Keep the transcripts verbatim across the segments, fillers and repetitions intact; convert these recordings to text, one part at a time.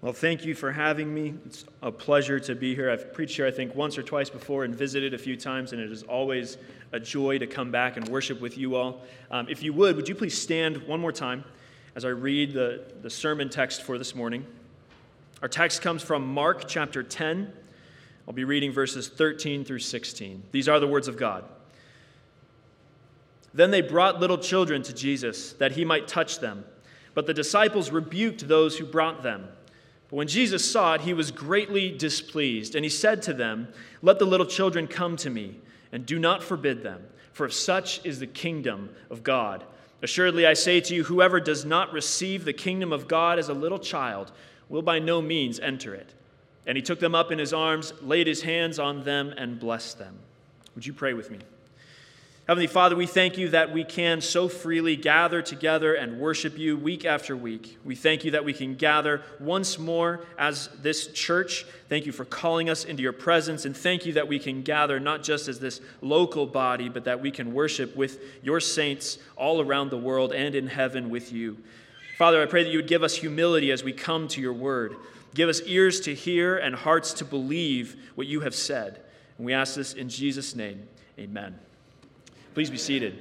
Well, thank you for having me. It's a pleasure to be here. I've preached here, I think, once or twice before and visited a few times, and it is always a joy to come back and worship with you all. Um, if you would, would you please stand one more time as I read the, the sermon text for this morning? Our text comes from Mark chapter ten. I'll be reading verses thirteen through sixteen. These are the words of God. Then they brought little children to Jesus, that he might touch them. But the disciples rebuked those who brought them. But when Jesus saw it, he was greatly displeased, and he said to them, "Let the little children come to me, and do not forbid them, for of such is the kingdom of God. Assuredly, I say to you, whoever does not receive the kingdom of God as a little child will by no means enter it." And he took them up in his arms, laid his hands on them, and blessed them. Would you pray with me? Heavenly Father, we thank you that we can so freely gather together and worship you week after week. We thank you that we can gather once more as this church. Thank you for calling us into your presence, and thank you that we can gather not just as this local body, but that we can worship with your saints all around the world and in heaven with you. Father, I pray that you would give us humility as we come to your word. Give us ears to hear and hearts to believe what you have said. And we ask this in Jesus' name. Amen. Please be seated.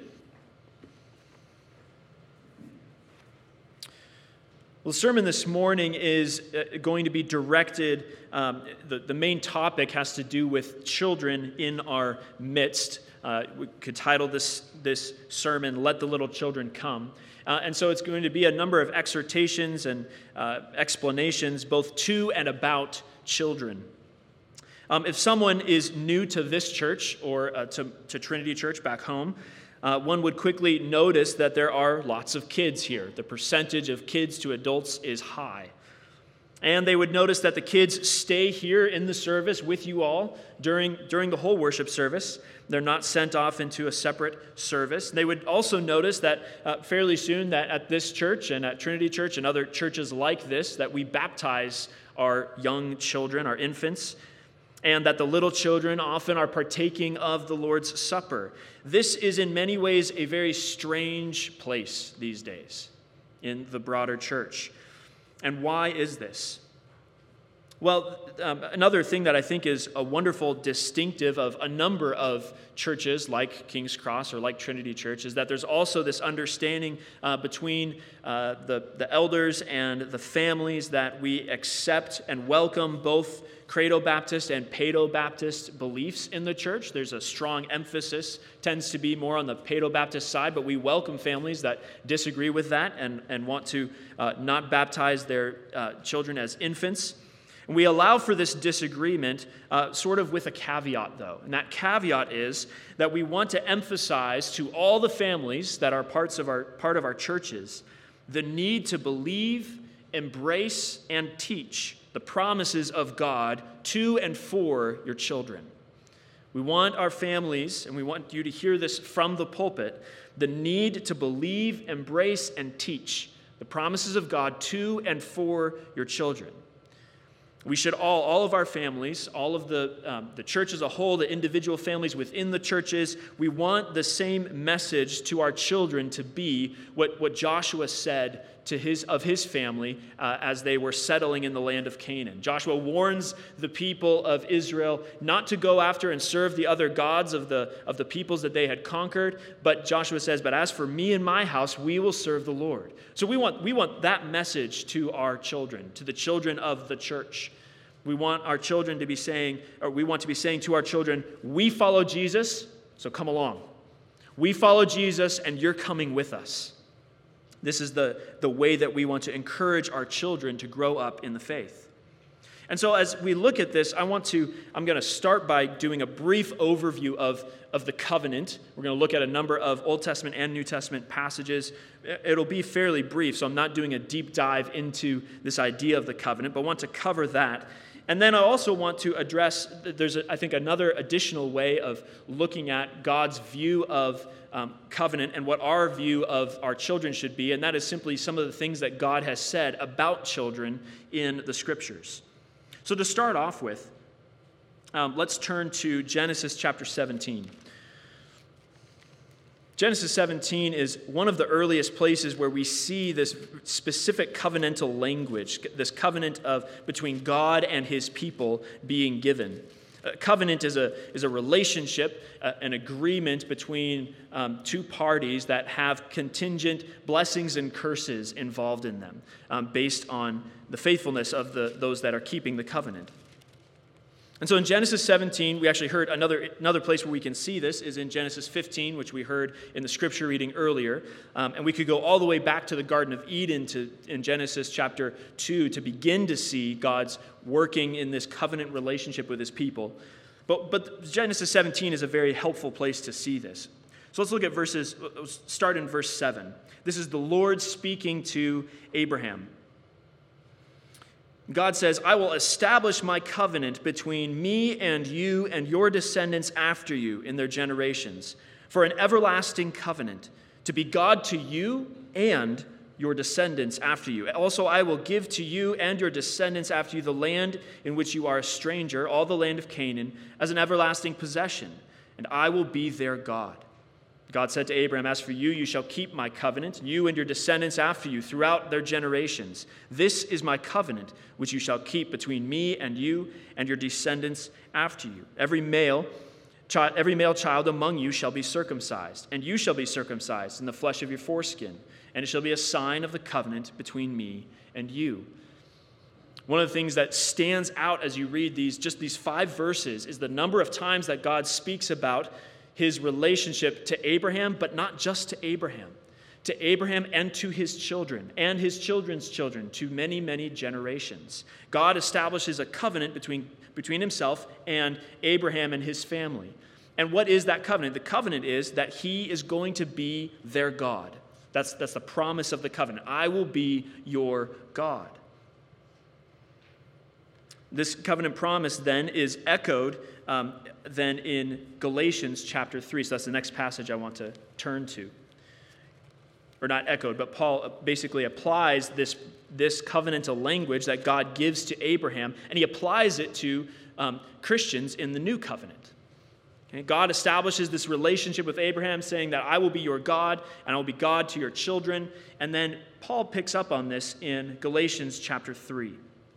Well, the sermon this morning is going to be directed, um, the, the main topic has to do with children in our midst. Uh, we could title this, this sermon, "Let the Little Children Come." Uh, and so it's going to be a number of exhortations and uh, explanations, both to and about children. Um, if someone is new to this church or uh, to, to Trinity Church back home, uh, one would quickly notice that there are lots of kids here. The percentage of kids to adults is high. And they would notice that the kids stay here in the service with you all during, during the whole worship service. They're not sent off into a separate service. They would also notice that uh, fairly soon that at this church and at Trinity Church and other churches like this, that we baptize our young children, our infants, and that the little children often are partaking of the Lord's Supper. This is in many ways a very strange place these days in the broader church. And why is this? Well, um, another thing that I think is a wonderful distinctive of a number of churches like King's Cross or like Trinity Church is that there's also this understanding uh, between uh, the, the elders and the families that we accept and welcome both Credo Baptist and Paedo Baptist beliefs in the church. There's a strong emphasis, tends to be more on the Paedo Baptist side, but we welcome families that disagree with that and, and want to uh, not baptize their uh, children as infants. And we allow for this disagreement uh, sort of with a caveat, though. And that caveat is that we want to emphasize to all the families that are parts of our, part of our churches the need to believe, embrace, and teach the promises of God to and for your children. We want our families, and we want you to hear this from the pulpit, the need to believe, embrace, and teach the promises of God to and for your children. We should all, all of our families, all of the, um, the church as a whole, the individual families within the churches, we want the same message to our children to be what, what Joshua said to his of his family uh, as they were settling in the land of Canaan. Joshua warns the people of Israel not to go after and serve the other gods of the, of the peoples that they had conquered, but Joshua says, "But as for me and my house, we will serve the Lord." So we want, we want that message to our children, to the children of the church. We want our children to be saying, or we want to be saying to our children, "We follow Jesus, so come along. We follow Jesus, and you're coming with us." This is the, the way that we want to encourage our children to grow up in the faith. And so as we look at this, I want to, I'm going to start by doing a brief overview of, of the covenant. We're going to look at a number of Old Testament and New Testament passages. It'll be fairly brief, so I'm not doing a deep dive into this idea of the covenant, but I want to cover that. And then I also want to address, there's, a, I think, another additional way of looking at God's view of um, covenant and what our view of our children should be, and that is simply some of the things that God has said about children in the Scriptures. So to start off with, um, let's turn to Genesis chapter seventeen. Genesis seventeen is one of the earliest places where we see this specific covenantal language, this covenant of between God and his people being given. A covenant is a, is a relationship, uh, an agreement between um, two parties that have contingent blessings and curses involved in them, um, based on the faithfulness of the, those that are keeping the covenant. And so in Genesis seventeen, we actually heard another, another place where we can see this is in Genesis fifteen, which we heard in the scripture reading earlier. Um, and we could go all the way back to the Garden of Eden to, in Genesis chapter two to begin to see God's working in this covenant relationship with his people. But, but Genesis seventeen is a very helpful place to see this. So let's look at verses, let's start in verse seven. This is the Lord speaking to Abraham. God says, I will establish my covenant between me and you and your descendants after you in their generations, for an everlasting covenant, to be God to you and your descendants after you. Also, I will give to you and your descendants after you the land in which you are a stranger, all the land of Canaan, as an everlasting possession, and I will be their God. God said to Abraham, as for you, you shall keep my covenant, you and your descendants after you throughout their generations. This is my covenant, which you shall keep between me and you and your descendants after you. Every male, child, every male child among you shall be circumcised, and you shall be circumcised in the flesh of your foreskin, and it shall be a sign of the covenant between me and you. One of the things that stands out as you read these, just these five verses, is the number of times that God speaks about his relationship to Abraham, but not just to Abraham, to Abraham and to his children, and his children's children, to many, many generations. God establishes a covenant between, between himself and Abraham and his family. And what is that covenant? The covenant is that he is going to be their God. That's, that's the promise of the covenant. I will be your God. This covenant promise then is echoed um, then in Galatians chapter three. So that's the next passage I want to turn to. Or not echoed, but Paul basically applies this, this covenantal language that God gives to Abraham, and he applies it to um, Christians in the new covenant. Okay? God establishes this relationship with Abraham, saying that I will be your God, and I will be God to your children. And then Paul picks up on this in Galatians chapter three.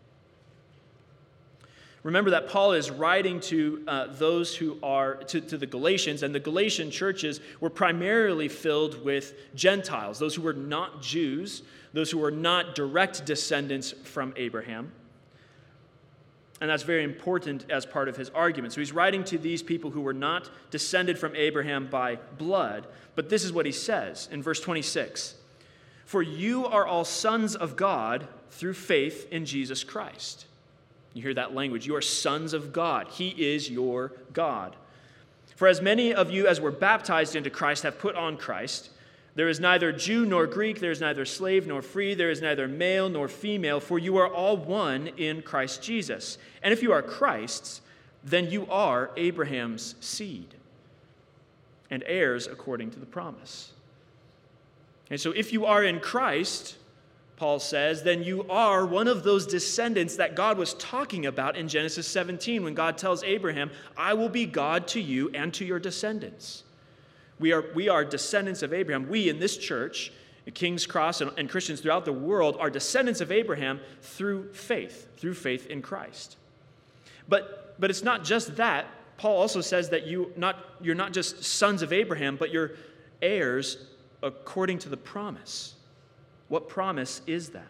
Remember that Paul is writing to uh, those who are, to, to the Galatians, and the Galatian churches were primarily filled with Gentiles, those who were not Jews, those who were not direct descendants from Abraham. And that's very important as part of his argument. So he's writing to these people who were not descended from Abraham by blood, but this is what he says in verse twenty-six. For you are all sons of God through faith in Jesus Christ. You hear that language. You are sons of God. He is your God. For as many of you as were baptized into Christ have put on Christ. There is neither Jew nor Greek. There is neither slave nor free. There is neither male nor female. For you are all one in Christ Jesus. And if you are Christ's, then you are Abraham's seed and heirs according to the promise. And so if you are in Christ, Paul says, then you are one of those descendants that God was talking about in Genesis seventeen when God tells Abraham, I will be God to you and to your descendants. We are, we are descendants of Abraham. We in this church, King's Cross and, and Christians throughout the world, are descendants of Abraham through faith, through faith in Christ. But, but it's not just that. Paul also says that you not, you're not just sons of Abraham, but you're heirs according to the promise. What promise is that?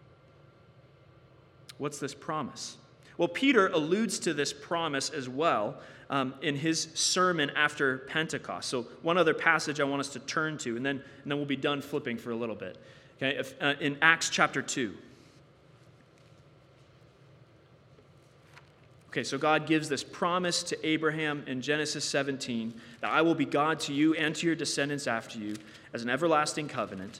What's this promise? Well, Peter alludes to this promise as well um, in his sermon after Pentecost. So one other passage I want us to turn to, and then, and then we'll be done flipping for a little bit. Okay, if, uh, in Acts chapter two. Okay, so God gives this promise to Abraham in Genesis seventeen that I will be God to you and to your descendants after you as an everlasting covenant.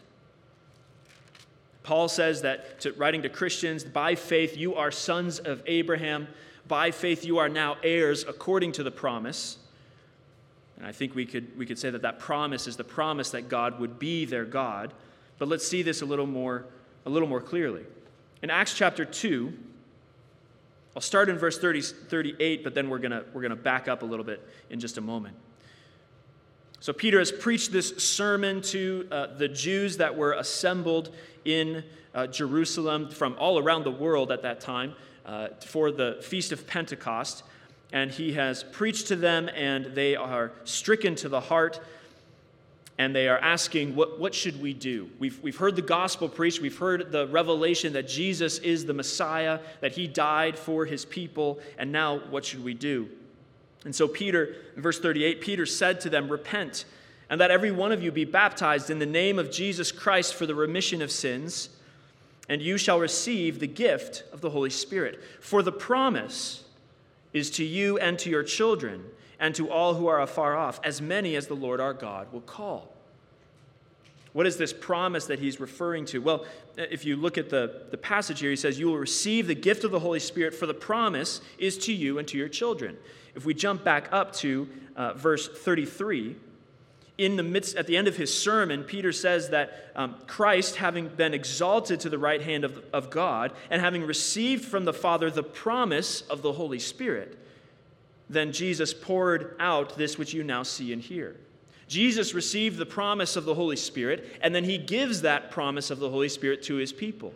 Paul says that, to, writing to Christians, by faith you are sons of Abraham. By faith you are now heirs according to the promise. And I think we could, we could say that that promise is the promise that God would be their God. But let's see this a little more, a little more clearly. In Acts chapter two, I'll start in verse thirty, thirty-eight, but then we're going we're gonna back up a little bit in just a moment. So Peter has preached this sermon to uh, the Jews that were assembled in uh, Jerusalem from all around the world at that time uh, for the Feast of Pentecost. And he has preached to them, and they are stricken to the heart, and they are asking, what, what should we do? We've, we've heard the gospel preached. We've heard the revelation that Jesus is the Messiah, that he died for his people, and now what should we do? And so Peter, in verse thirty-eight, Peter said to them, "Repent, and that every one of you be baptized in the name of Jesus Christ for the remission of sins, and you shall receive the gift of the Holy Spirit. For the promise is to you and to your children, and to all who are afar off, as many as the Lord our God will call." What is this promise that he's referring to? Well, if you look at the, the passage here, he says, "You will receive the gift of the Holy Spirit, for the promise is to you and to your children." If we jump back up to uh, verse thirty-three, in the midst, at the end of his sermon, Peter says that um, Christ, having been exalted to the right hand of, of God, and having received from the Father the promise of the Holy Spirit, then Jesus poured out this which you now see and hear. Jesus received the promise of the Holy Spirit, and then he gives that promise of the Holy Spirit to his people.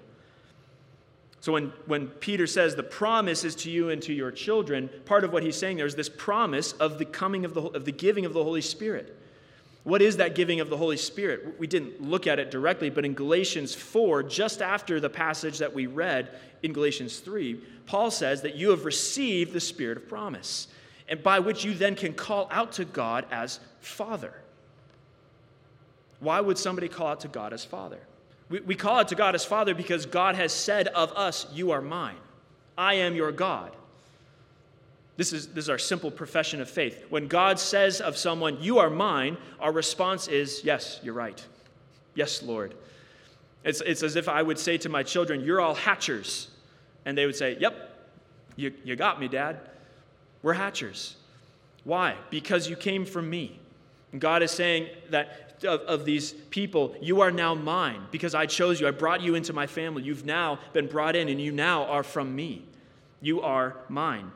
So when, when Peter says the promise is to you and to your children, part of what he's saying there is this promise of the coming of the, of the giving of the Holy Spirit. What is that giving of the Holy Spirit? We didn't look at it directly, but in Galatians four, just after the passage that we read in Galatians three, Paul says that you have received the Spirit of promise, and by which you then can call out to God as Father. Why would somebody call out to God as Father? We, we call out to God as Father because God has said of us, "You are mine. I am your God." This is, this is our simple profession of faith. When God says of someone, "You are mine," our response is, "Yes, you're right. Yes, Lord." It's, it's as if I would say to my children, "You're all hatchers." And they would say, "Yep, you, you got me, Dad. We're hatchers." Why? Because you came from me. And God is saying that of, of these people, "You are now mine because I chose you. I brought you into my family. You've now been brought in, and you now are from me. You are mine."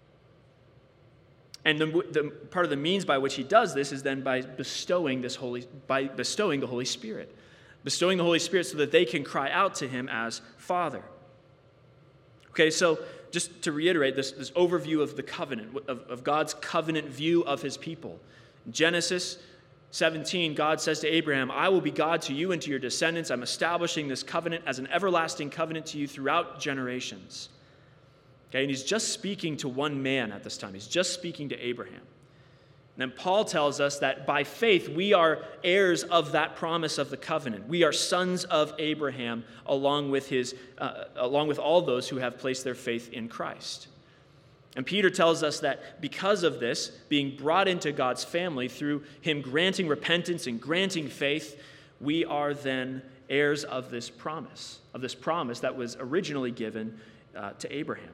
And the, the part of the means by which he does this is then by bestowing this holy, by bestowing the Holy Spirit, bestowing the Holy Spirit so that they can cry out to him as Father. Okay, so just to reiterate this, this overview of the covenant, of, of God's covenant view of his people. In Genesis seventeen, God says to Abraham, "I will be God to you and to your descendants. I'm establishing this covenant as an everlasting covenant to you throughout generations." Okay, and he's just speaking to one man at this time. He's just speaking to Abraham. And then Paul tells us that by faith we are heirs of that promise of the covenant. We are sons of Abraham, along with his, uh, along with all those who have placed their faith in Christ. And Peter tells us that because of this, being brought into God's family through him granting repentance and granting faith, we are then heirs of this promise, of this promise that was originally given uh, to Abraham.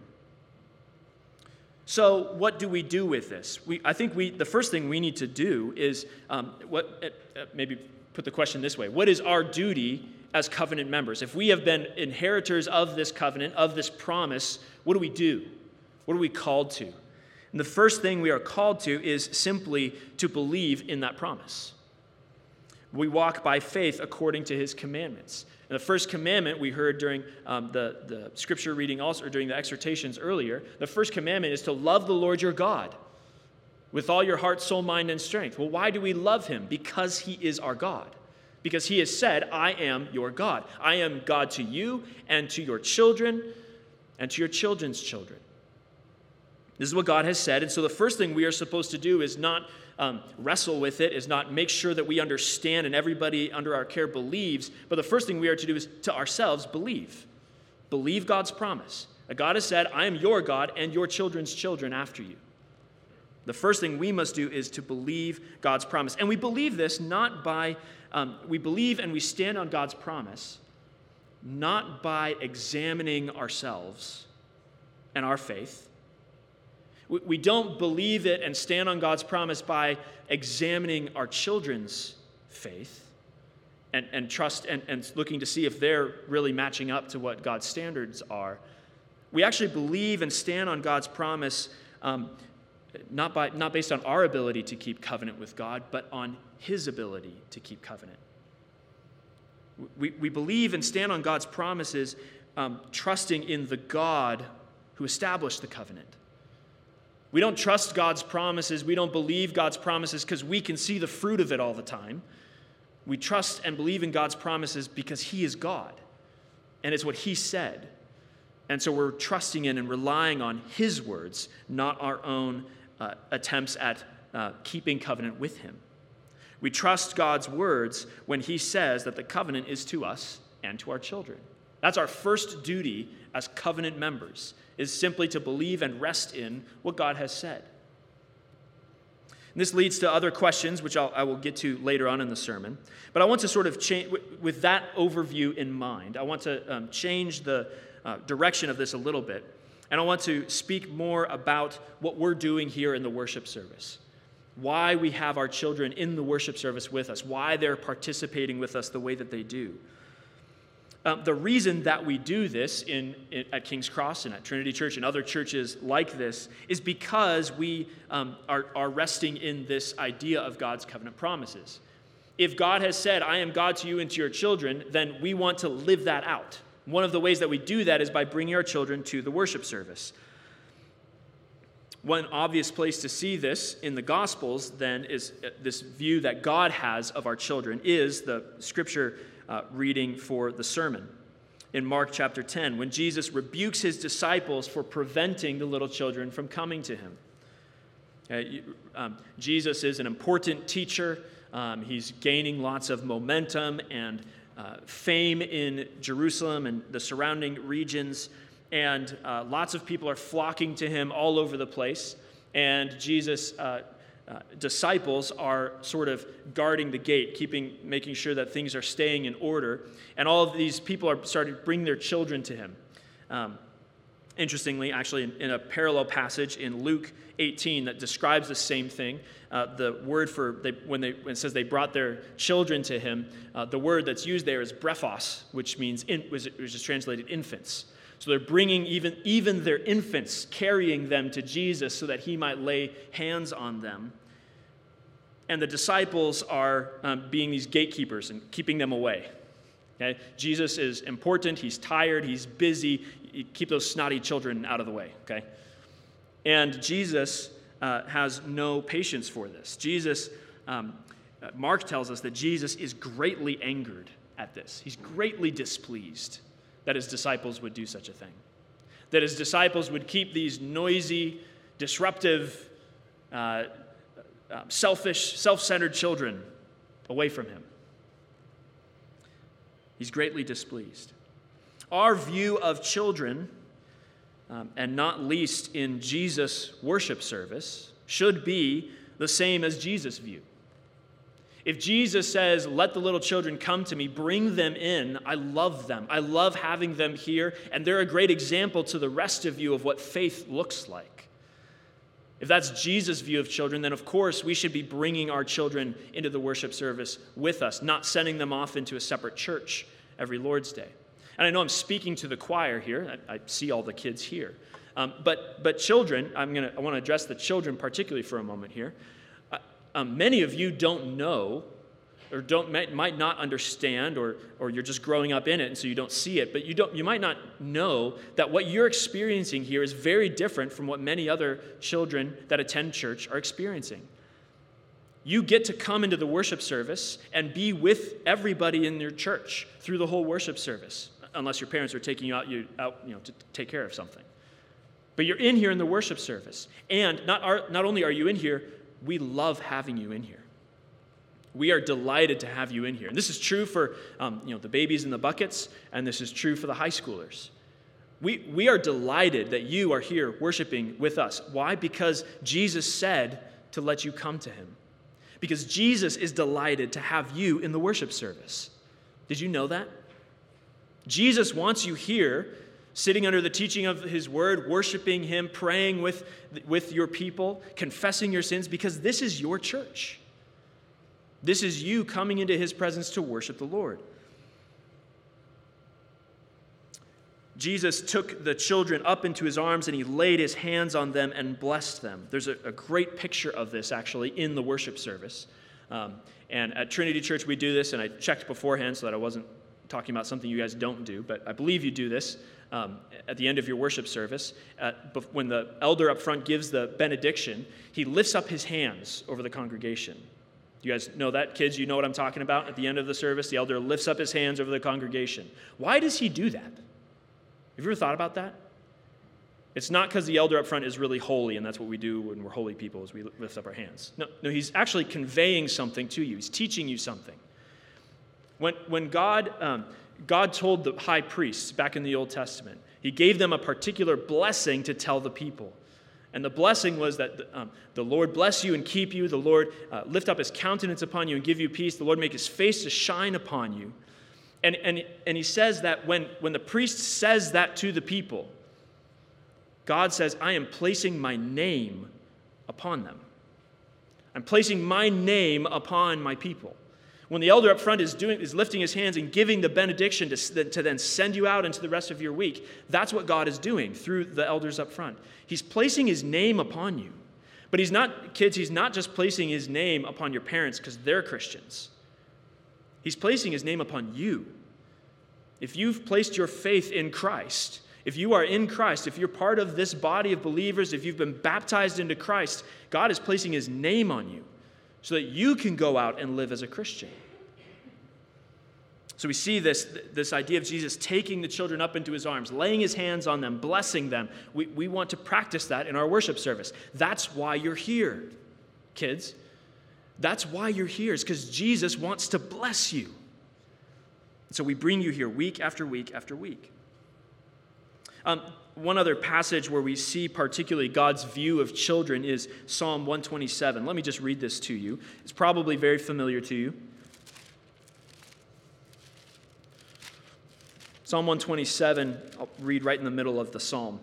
So what do we do with this? We, I think we, the first thing we need to do is, um, what, uh, maybe put the question this way. What is our duty as covenant members? If we have been inheritors of this covenant, of this promise, what do we do? What are we called to? And the first thing we are called to is simply to believe in that promise. We walk by faith according to his commandments. And the first commandment we heard during um, the, the scripture reading also, or during the exhortations earlier, the first commandment is to love the Lord your God with all your heart, soul, mind, and strength. Well, why do we love him? Because he is our God. Because he has said, "I am your God. I am God to you and to your children and to your children's children." This is what God has said. And so the first thing we are supposed to do is not um, wrestle with it, is not make sure that we understand and everybody under our care believes. But the first thing we are to do is to ourselves believe. Believe God's promise. That God has said, "I am your God and your children's children after you." The first thing we must do is to believe God's promise. And we believe this not by, um, we believe and we stand on God's promise, not by examining ourselves and our faith. We don't believe it and stand on God's promise by examining our children's faith and, and trust and, and looking to see if they're really matching up to what God's standards are. We actually believe and stand on God's promise um, not by not based on our ability to keep covenant with God, but on his ability to keep covenant. We, we believe and stand on God's promises, um, trusting in the God who established the covenant. We don't trust God's promises, we don't believe God's promises because we can see the fruit of it all the time. We trust and believe in God's promises because he is God, and it's what he said. And so we're trusting in and relying on his words, not our own uh, attempts at uh, keeping covenant with him. We trust God's words when he says that the covenant is to us and to our children. That's our first duty as covenant members, is simply to believe and rest in what God has said. And this leads to other questions, which I'll, I will get to later on in the sermon. But I want to sort of change, with that overview in mind, I want to um, change the uh, direction of this a little bit. And I want to speak more about what we're doing here in the worship service. Why we have our children in the worship service with us. Why they're participating with us the way that they do. Um, the reason that we do this in, in at King's Cross and at Trinity Church and other churches like this is because we um, are, are resting in this idea of God's covenant promises. If God has said, I am God to you and to your children, then we want to live that out. One of the ways that we do that is by bringing our children to the worship service. One obvious place to see this in the Gospels, then, is this view that God has of our children is the scripture uh, reading for the sermon. In Mark chapter ten, when Jesus rebukes his disciples for preventing the little children from coming to him. Uh, um, Jesus is an important teacher. Um, he's gaining lots of momentum and uh, fame in Jerusalem and the surrounding regions. And uh, lots of people are flocking to him all over the place. And Jesus' uh, uh, disciples are sort of guarding the gate, keeping, making sure that things are staying in order. And all of these people are starting to bring their children to him. Um, interestingly, actually, in, in a parallel passage in Luke eighteen that describes the same thing, uh, the word for, they, when, they, when it says they brought their children to him, uh, the word that's used there is brephos, which means, in, which is translated infants. So they're bringing even, even their infants, carrying them to Jesus so that he might lay hands on them. And the disciples are um, being these gatekeepers and keeping them away. Okay? Jesus is important. He's tired. He's busy. You keep those snotty children out of the way. Okay? And Jesus uh, has no patience for this. Jesus, um, Mark tells us that Jesus is greatly angered at this. He's greatly displeased that his disciples would do such a thing. That his disciples would keep these noisy, disruptive, uh, uh, selfish, self-centered children away from him. He's greatly displeased. Our view of children, um, and not least in Jesus' worship service, should be the same as Jesus' view. If Jesus says, let the little children come to me, bring them in, I love them. I love having them here, and they're a great example to the rest of you of what faith looks like. If that's Jesus' view of children, then of course we should be bringing our children into the worship service with us, not sending them off into a separate church every Lord's Day. And I know I'm speaking to the choir here. I, I see all the kids here. Um, but but children, I'm gonna I want to address the children particularly for a moment here. Um, many of you don't know or don't might not understand, or or you're just growing up in it and so you don't see it, but you don't you might not know that what you're experiencing here is very different from what many other children that attend church are experiencing. You get to come into the worship service and be with everybody in your church through the whole worship service, unless your parents are taking you out you out you know to take care of something. But you're in here in the worship service, and not are, not only are you in here, we love having you in here. We are delighted to have you in here. And this is true for um, you know, the babies in the buckets, and this is true for the high schoolers. We, we are delighted that you are here worshiping with us. Why? Because Jesus said to let you come to him. Because Jesus is delighted to have you in the worship service. Did you know that? Jesus wants you here, sitting under the teaching of his word, worshiping him, praying with, with your people, confessing your sins, because this is your church. This is you coming into his presence to worship the Lord. Jesus took the children up into his arms and he laid his hands on them and blessed them. There's a, a great picture of this actually in the worship service. Um, and at Trinity Church we do this, and I checked beforehand so that I wasn't talking about something you guys don't do, but I believe you do this um, at the end of your worship service. Uh, when the elder up front gives the benediction, he lifts up his hands over the congregation. You guys know that? Kids, you know what I'm talking about? At the end of the service, the elder lifts up his hands over the congregation. Why does he do that? Have you ever thought about that? It's not because the elder up front is really holy, and that's what we do when we're holy people, is we lift up our hands. No, no, he's actually conveying something to you. He's teaching you something. When, when God, um, God told the high priests back in the Old Testament, he gave them a particular blessing to tell the people. And the blessing was that um, the Lord bless you and keep you. The Lord uh, lift up his countenance upon you and give you peace. The Lord make his face to shine upon you. And, and, and he says that when, when the priest says that to the people, God says, I am placing my name upon them. I'm placing my name upon my people. When the elder up front is doing is lifting his hands and giving the benediction to, to then send you out into the rest of your week, that's what God is doing through the elders up front. He's placing his name upon you. But he's not, kids, he's not just placing his name upon your parents because they're Christians. He's placing his name upon you. If you've placed your faith in Christ, if you are in Christ, if you're part of this body of believers, if you've been baptized into Christ, God is placing his name on you so that you can go out and live as a Christian. So we see this, this idea of Jesus taking the children up into his arms, laying his hands on them, blessing them. We, we want to practice that in our worship service. That's why you're here, kids. That's why you're here, is because Jesus wants to bless you. So we bring you here week after week after week. Um, one other passage where we see particularly God's view of children is Psalm one twenty-seven. Let me just read this to you. It's probably very familiar to you. Psalm one twenty-seven, I'll read right in the middle of the psalm.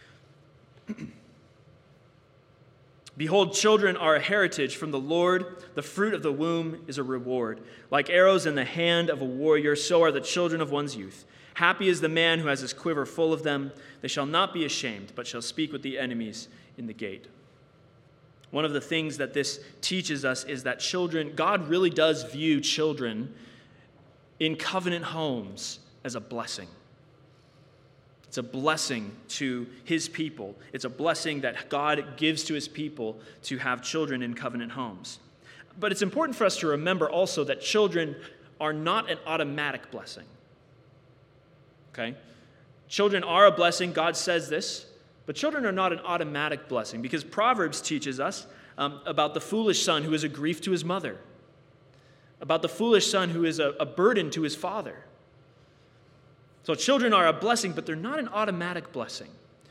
Behold, children are a heritage from the Lord. The fruit of the womb is a reward. Like arrows in the hand of a warrior, so are the children of one's youth. Happy is the man who has his quiver full of them. They shall not be ashamed, but shall speak with the enemies in the gate. One of the things that this teaches us is that children, God really does view children in covenant homes as a blessing. It's a blessing to his people. It's a blessing that God gives to his people to have children in covenant homes. But it's important for us to remember also that children are not an automatic blessing. Okay? Children are a blessing. God says this. But children are not an automatic blessing because Proverbs teaches us um, about the foolish son who is a grief to his mother, about the foolish son who is a, a burden to his father. So children are a blessing, but they're not an automatic blessing.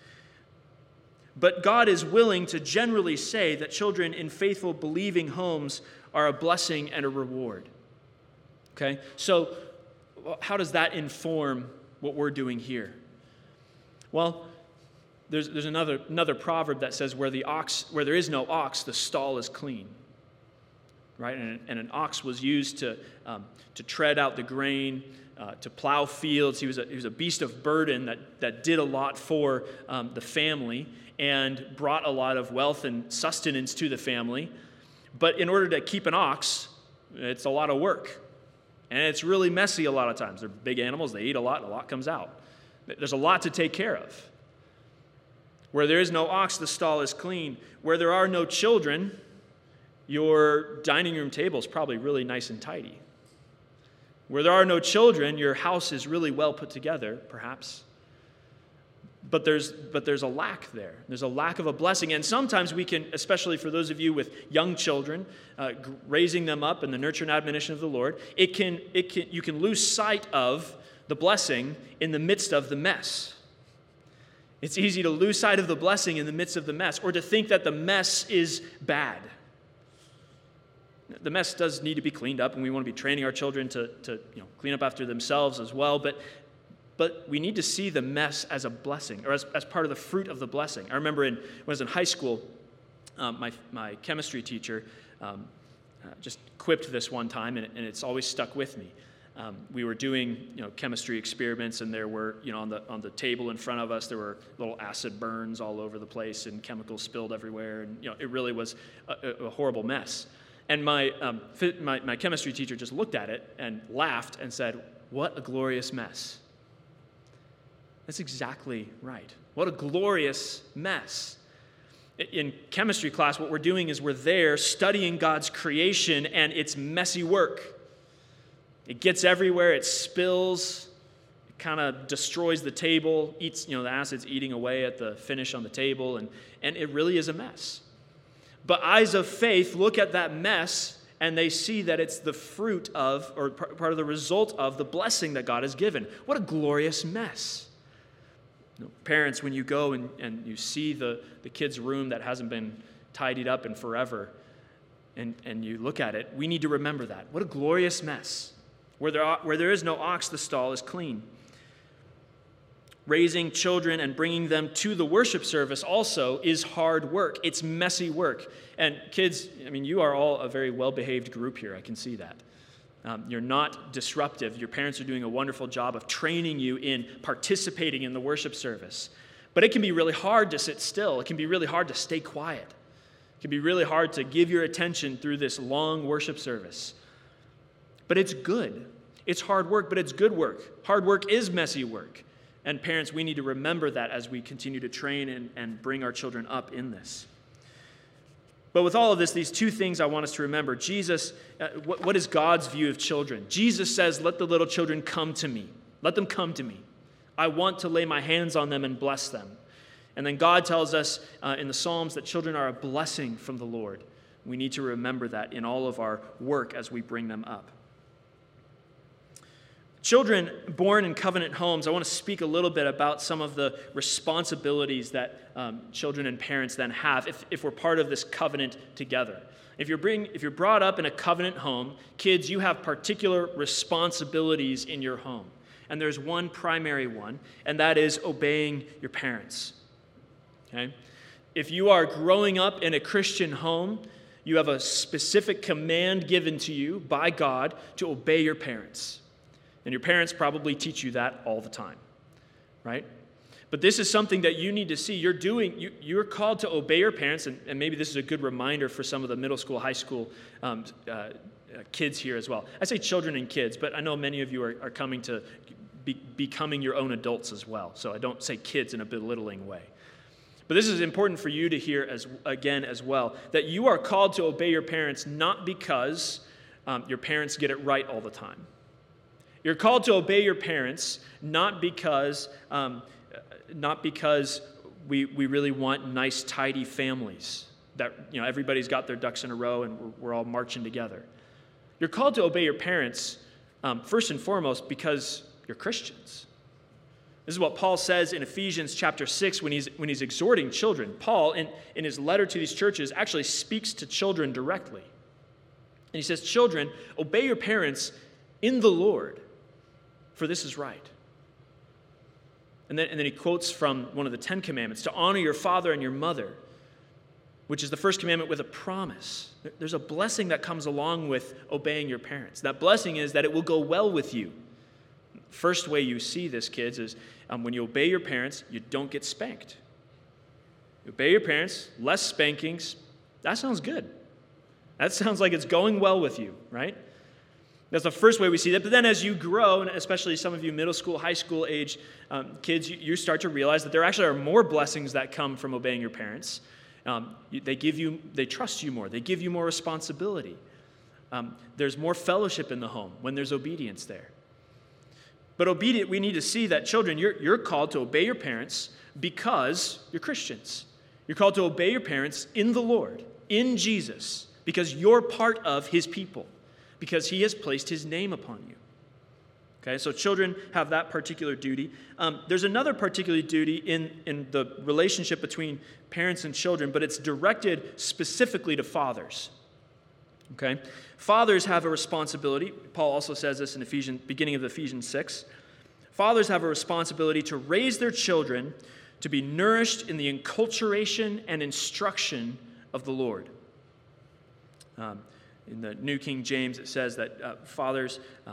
But God is willing to generally say that children in faithful, believing homes are a blessing and a reward. Okay? So how does that inform what we're doing here? Well, there's, there's another, another proverb that says, where the ox, where there is no ox, the stall is clean. Right? And, and an ox was used to, um, to tread out the grain, Uh, to plow fields. He was a, he was a beast of burden that, that did a lot for um, the family and brought a lot of wealth and sustenance to the family. But in order to keep an ox, it's a lot of work. And it's really messy a lot of times. They're big animals. They eat a lot, and a lot comes out. There's a lot to take care of. Where there is no ox, the stall is clean. Where there are no children, your dining room table is probably really nice and tidy. Where there are no children, your house is really well put together, perhaps. But there's, but there's a lack there. There's a lack of a blessing. And sometimes we can, especially for those of you with young children, uh, raising them up in the nurture and admonition of the Lord, it can, it can, you can lose sight of the blessing in the midst of the mess. It's easy to lose sight of the blessing in the midst of the mess, or to think that the mess is bad. The mess does need to be cleaned up, and we want to be training our children to, to you know, clean up after themselves as well. But, but we need to see the mess as a blessing, or as, as part of the fruit of the blessing. I remember in, when I was in high school, um, my, my chemistry teacher um, uh, just quipped this one time, and, and it's always stuck with me. um, we were doing, you know, chemistry experiments, and there were, you know, on the on the table in front of us, there were little acid burns all over the place and chemicals spilled everywhere, and you know, it really was a, a horrible mess. And my, um, my my chemistry teacher just looked at it and laughed and said, "What a glorious mess." That's exactly right. What a glorious mess. In chemistry class, what we're doing is we're there studying God's creation, and it's messy work. It gets everywhere, it spills, it kind of destroys the table, eats, you know, the acid's eating away at the finish on the table, and, and it really is a mess. But eyes of faith look at that mess, and they see that it's the fruit of, or part of the result of, the blessing that God has given. What a glorious mess. You know, parents, when you go and, and you see the, the kid's room that hasn't been tidied up in forever, and, and you look at it, we need to remember that. What a glorious mess. Where there, are, where there is no ox, the stall is clean. Raising children and bringing them to the worship service also is hard work. It's messy work. And kids, I mean, you are all a very well-behaved group here. I can see that. Um, you're not disruptive. Your parents are doing a wonderful job of training you in participating in the worship service. But it can be really hard to sit still. It can be really hard to stay quiet. It can be really hard to give your attention through this long worship service. But it's good. It's hard work, but it's good work. Hard work is messy work. And parents, we need to remember that as we continue to train and, and bring our children up in this. But with all of this, these two things I want us to remember. Jesus, uh, what, what is God's view of children? Jesus says, "Let the little children come to me. Let them come to me. I want to lay my hands on them and bless them." And then God tells us uh, in the Psalms that children are a blessing from the Lord. We need to remember that in all of our work as we bring them up. Children born in covenant homes, I want to speak a little bit about some of the responsibilities that um, children and parents then have if, if we're part of this covenant together. If you're, bring, if you're brought up in a covenant home, kids, you have particular responsibilities in your home. And there's one primary one, and that is obeying your parents. Okay? If you are growing up in a Christian home, you have a specific command given to you by God to obey your parents. And your parents probably teach you that all the time, right? But this is something that you need to see. You're doing, you, you're called to obey your parents, and, and maybe this is a good reminder for some of the middle school, high school um, uh, uh, kids here as well. I say children and kids, but I know many of you are, are coming to be, becoming your own adults as well. So I don't say kids in a belittling way. But this is important for you to hear as again as well, that you are called to obey your parents not because um, your parents get it right all the time. You're called to obey your parents not because um, not because we we really want nice, tidy families that, you know, everybody's got their ducks in a row and we're, we're all marching together. You're called to obey your parents um, first and foremost because you're Christians. This is what Paul says in Ephesians chapter six when he's when he's exhorting children. Paul, in, in his letter to these churches, actually speaks to children directly. And he says, "Children, obey your parents in the Lord, for this is right." And then, and then he quotes from one of the Ten Commandments, to honor your father and your mother, which is the first commandment with a promise. There's a blessing that comes along with obeying your parents. That blessing is that it will go well with you. First way you see this, kids, is um, when you obey your parents, you don't get spanked. You obey your parents, less spankings. That sounds good. That sounds like it's going well with you, right? That's the first way we see that. But then as you grow, and especially some of you middle school, high school age um, kids, you, you start to realize that there actually are more blessings that come from obeying your parents. Um, you, they give you, they trust you more. They give you more responsibility. Um, there's more fellowship in the home when there's obedience there. But obedient, we need to see that, children, you're, you're called to obey your parents because you're Christians. You're called to obey your parents in the Lord, in Jesus, because you're part of his people, because he has placed his name upon you. Okay, so children have that particular duty. Um, there's another particular duty in, in the relationship between parents and children, but it's directed specifically to fathers. Okay, fathers have a responsibility. Paul also says this in Ephesians, beginning of Ephesians six. Fathers have a responsibility to raise their children to be nourished in the enculturation and instruction of the Lord. Um, in the New King James, it says that uh, fathers um,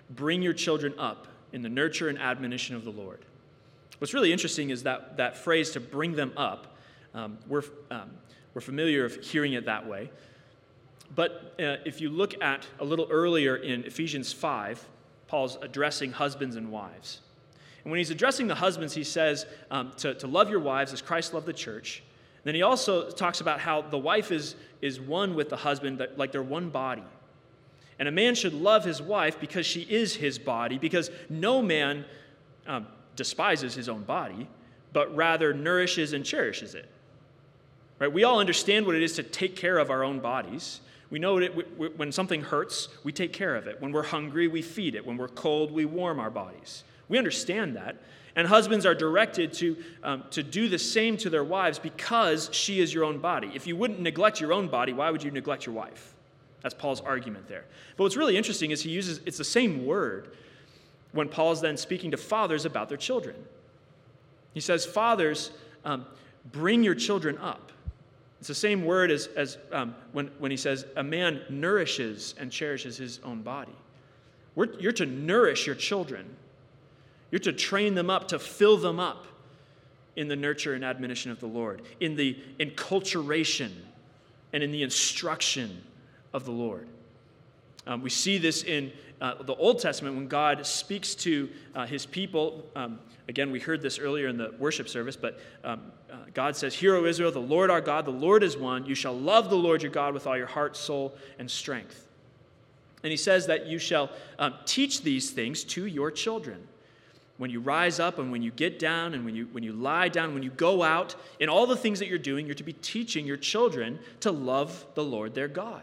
bring your children up in the nurture and admonition of the Lord. What's really interesting is that that phrase, to bring them up, um, we're, um, we're familiar of hearing it that way. But uh, if you look at a little earlier in Ephesians five, Paul's addressing husbands and wives. And when he's addressing the husbands, he says um, to, to love your wives as Christ loved the church. Then he also talks about how the wife is, is one with the husband, that, like they're one body. And a man should love his wife because she is his body, because no man um, despises his own body, but rather nourishes and cherishes it. Right? We all understand what it is to take care of our own bodies. We know that when something hurts, we take care of it. When we're hungry, we feed it. When we're cold, we warm our bodies. We understand that. And husbands are directed to, um, to do the same to their wives because she is your own body. If you wouldn't neglect your own body, why would you neglect your wife? That's Paul's argument there. But what's really interesting is he uses, it's the same word when Paul's then speaking to fathers about their children. He says, fathers, um, bring your children up. It's the same word as, as um, when, when he says, a man nourishes and cherishes his own body. We're, you're to nourish your children. You're to train them up, to fill them up in the nurture and admonition of the Lord, in the enculturation and in the instruction of the Lord. Um, we see this in uh, the Old Testament when God speaks to uh, his people. Um, again, we heard this earlier in the worship service, but um, uh, God says, "Hear, O Israel, the Lord our God, the Lord is one. You shall love the Lord your God with all your heart, soul, and strength." And he says that you shall um, teach these things to your children. When you rise up and when you get down and when you, when you lie down, when you go out, in all the things that you're doing, you're to be teaching your children to love the Lord their God.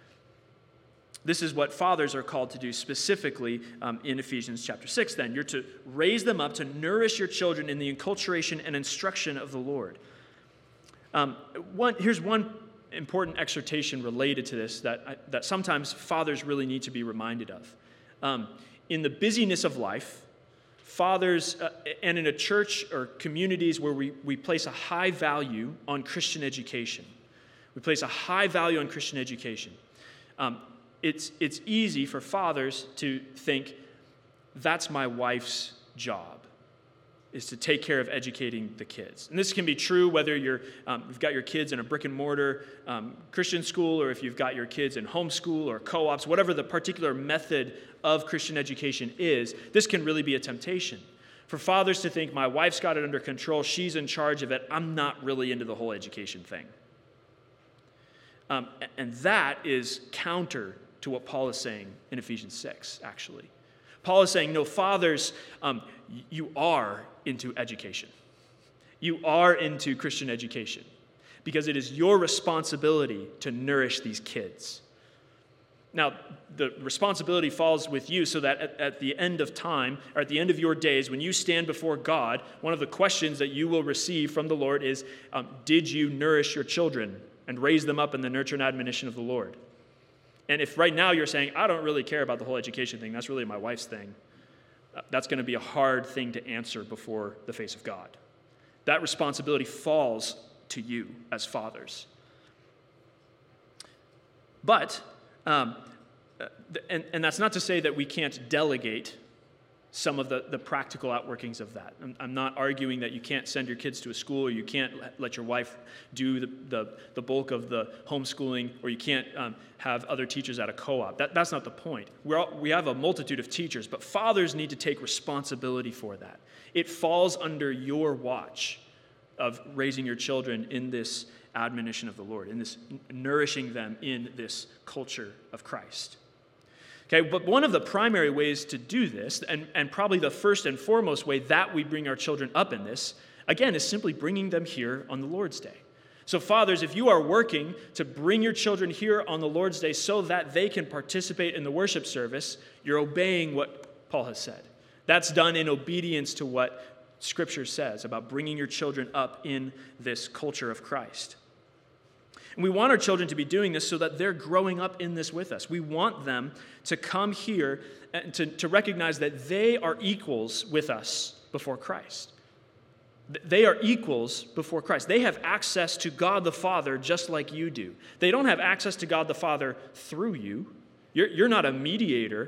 This is what fathers are called to do specifically um, in Ephesians chapter six then. You're to raise them up, to nourish your children in the enculturation and instruction of the Lord. Um, one, here's one important exhortation related to this that, I, that sometimes fathers really need to be reminded of. Um, in the busyness of life, fathers, uh, and in a church or communities where we, we place a high value on Christian education, we place a high value on Christian education. Um, It's, it's easy for fathers to think, that's my wife's job, is to take care of educating the kids. And this can be true whether you're, um, you've got your kids in a brick and mortar um, Christian school, or if you've got your kids in homeschool or co-ops, whatever the particular method of Christian education is. This can really be a temptation for fathers to think, my wife's got it under control, she's in charge of it, I'm not really into the whole education thing. Um, and that is counter to what Paul is saying in Ephesians six, actually. Paul is saying, no, fathers, um, you are into education. You are into Christian education because it is your responsibility to nourish these kids. Now, the responsibility falls with you so that at, at the end of time, or at the end of your days, when you stand before God, one of the questions that you will receive from the Lord is, um, did you nourish your children and raise them up in the nurture and admonition of the Lord? And if right now you're saying, I don't really care about the whole education thing, that's really my wife's thing, that's going to be a hard thing to answer before the face of God. That responsibility falls to you as fathers. But, um, and, and that's not to say that we can't delegate some of the, the practical outworkings of that. I'm, I'm not arguing that you can't send your kids to a school, or you can't let your wife do the, the, the bulk of the homeschooling, or you can't um, have other teachers at a co-op. That, that's not the point. We're all, we have a multitude of teachers, but fathers need to take responsibility for that. It falls under your watch of raising your children in this admonition of the Lord, in this nourishing them in this culture of Christ. Okay, but one of the primary ways to do this, and, and probably the first and foremost way that we bring our children up in this, again, is simply bringing them here on the Lord's Day. So fathers, if you are working to bring your children here on the Lord's Day so that they can participate in the worship service, you're obeying what Paul has said. That's done in obedience to what Scripture says about bringing your children up in this culture of Christ. And we want our children to be doing this so that they're growing up in this with us. We want them to come here and to, to recognize that they are equals with us before Christ. They are equals before Christ. They have access to God the Father just like you do. They don't have access to God the Father through you. You're, you're not a mediator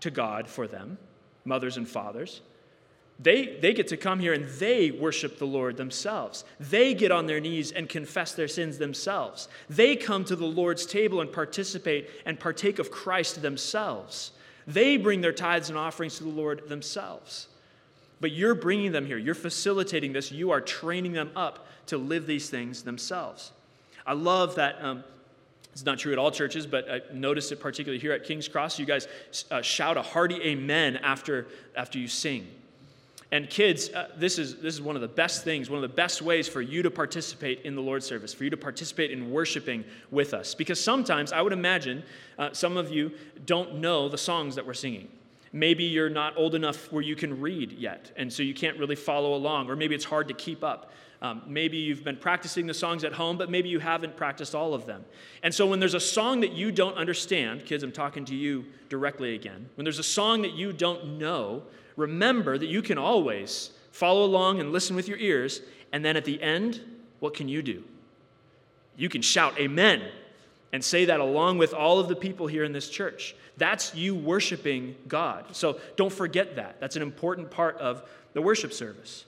to God for them, mothers and fathers. They, they get to come here and they worship the Lord themselves. They get on their knees and confess their sins themselves. They come to the Lord's table and participate and partake of Christ themselves. They bring their tithes and offerings to the Lord themselves. But you're bringing them here. You're facilitating this. You are training them up to live these things themselves. I love that. Um, it's not true at all churches, but I noticed it particularly here at King's Cross. You guys uh, shout a hearty amen after, after you sing. And kids, uh, this is this is one of the best things, one of the best ways for you to participate in the Lord's service, for you to participate in worshiping with us. Because sometimes, I would imagine, uh, some of you don't know the songs that we're singing. Maybe you're not old enough where you can read yet, and so you can't really follow along, or maybe it's hard to keep up. Um, maybe you've been practicing the songs at home, but maybe you haven't practiced all of them. And so when there's a song that you don't understand, kids, I'm talking to you directly again. When there's a song that you don't know, remember that you can always follow along and listen with your ears, and then at the end, what can you do? You can shout amen and say that along with all of the people here in this church. That's you worshiping God. So don't forget that. That's an important part of the worship service.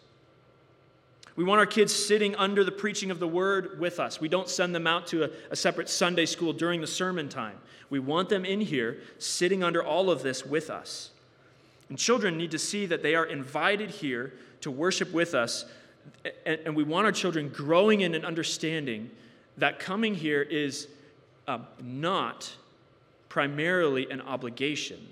We want our kids sitting under the preaching of the word with us. We don't send them out to a, a separate Sunday school during the sermon time. We want them in here sitting under all of this with us. And children need to see that they are invited here to worship with us. And, and we want our children growing in an understanding that coming here is uh, not primarily an obligation,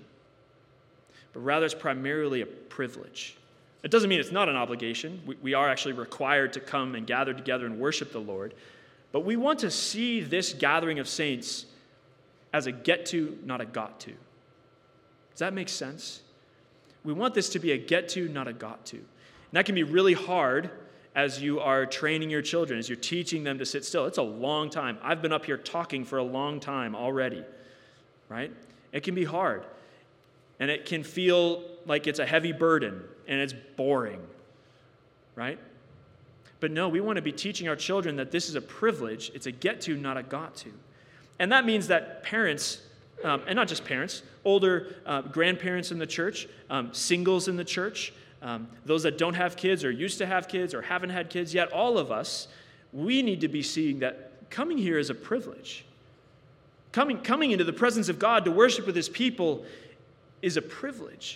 but rather it's primarily a privilege. It doesn't mean it's not an obligation. We, we are actually required to come and gather together and worship the Lord. But we want to see this gathering of saints as a get-to, not a got-to. Does that make sense? We want this to be a get-to, not a got-to. And that can be really hard as you are training your children, as you're teaching them to sit still. It's a long time. I've been up here talking for a long time already, right? It can be hard. And it can feel like it's a heavy burden and it's boring, right? But no, we want to be teaching our children that this is a privilege. It's a get-to, not a got-to. And that means that parents, um, and not just parents, older uh, grandparents in the church, um, singles in the church, um, those that don't have kids or used to have kids or haven't had kids yet, all of us, we need to be seeing that coming here is a privilege. Coming, coming into the presence of God to worship with his people is a privilege.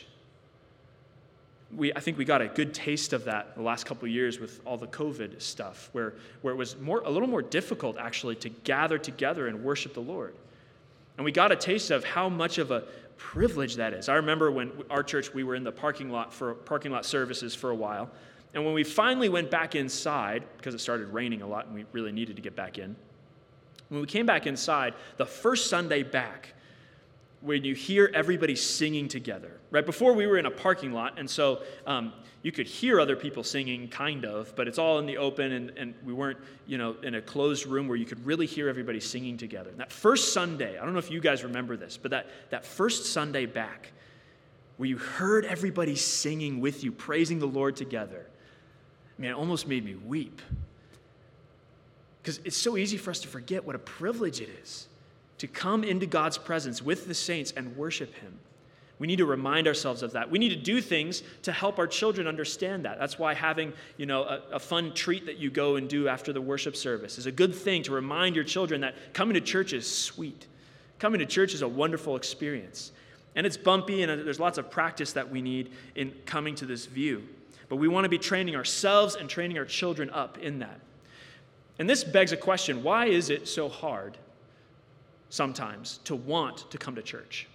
We, I think we got a good taste of that the last couple of years with all the COVID stuff, where, where it was more a little more difficult, actually, to gather together and worship the Lord. And we got a taste of how much of a privilege that is. I remember when our church, we were in the parking lot for parking lot services for a while, and when we finally went back inside, because it started raining a lot and we really needed to get back in, when we came back inside, the first Sunday back, when you hear everybody singing together. Right before we were in a parking lot, and so um, you could hear other people singing, kind of, but it's all in the open, and, and we weren't, you know, in a closed room where you could really hear everybody singing together. And that first Sunday, I don't know if you guys remember this, but that, that first Sunday back, where you heard everybody singing with you, praising the Lord together, I mean, it almost made me weep. Because it's so easy for us to forget what a privilege it is to come into God's presence with the saints and worship him. We need to remind ourselves of that. We need to do things to help our children understand that. That's why having, you know, a, a fun treat that you go and do after the worship service is a good thing to remind your children that coming to church is sweet. Coming to church is a wonderful experience. And it's bumpy, and there's lots of practice that we need in coming to this view. But we want to be training ourselves and training our children up in that. And this begs a question: why is it so hard sometimes to want to come to church?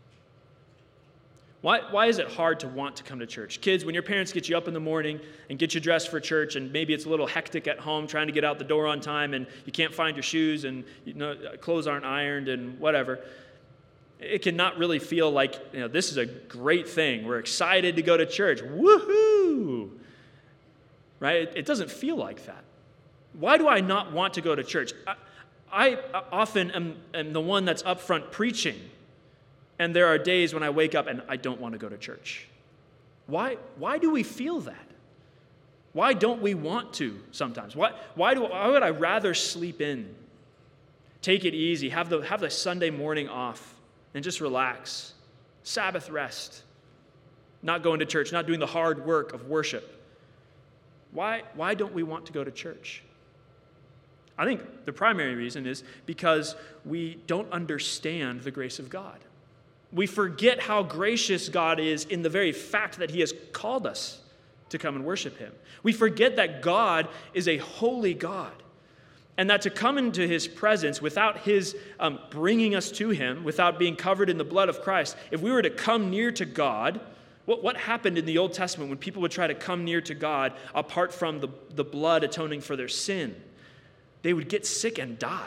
Why, why is it hard to want to come to church? Kids, when your parents get you up in the morning and get you dressed for church, and maybe it's a little hectic at home trying to get out the door on time, and you can't find your shoes, and you know, clothes aren't ironed and whatever, it can not really feel like, you know, this is a great thing. We're excited to go to church. Woohoo! Right? It, it doesn't feel like that. Why do I not want to go to church? I, I often am, am the one that's up front preaching. And there are days when I wake up and I don't want to go to church. Why, why do we feel that? Why don't we want to sometimes? Why, why, do, why would I rather sleep in, take it easy, have the, have the Sunday morning off, and just relax Sabbath rest, not going to church, not doing the hard work of worship. Why, why don't we want to go to church? I think the primary reason is because we don't understand the grace of God. We forget how gracious God is in the very fact that he has called us to come and worship him. We forget that God is a holy God, and that to come into his presence without his um, bringing us to him, without being covered in the blood of Christ, if we were to come near to God, what, what happened in the Old Testament when people would try to come near to God apart from the, the blood atoning for their sin? They would get sick and die.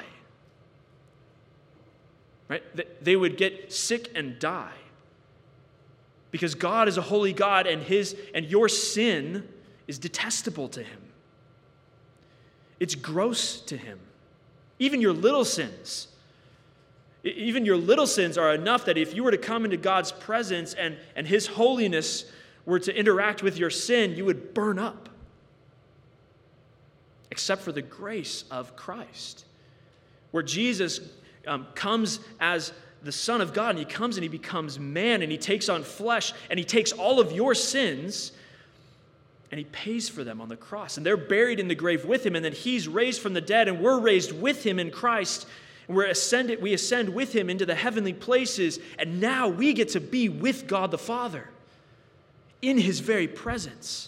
Right? They would get sick and die. Because God is a holy God, and his and your sin is detestable to him. It's gross to him. Even your little sins. Even your little sins are enough that if you were to come into God's presence and, and his holiness were to interact with your sin, you would burn up. Except for the grace of Christ, where Jesus um, comes as the Son of God, and he comes and he becomes man, and he takes on flesh, and he takes all of your sins, and he pays for them on the cross. And they're buried in the grave with him, and then he's raised from the dead, and we're raised with him in Christ, and we're ascended, we ascend with him into the heavenly places, and now we get to be with God the Father in his very presence,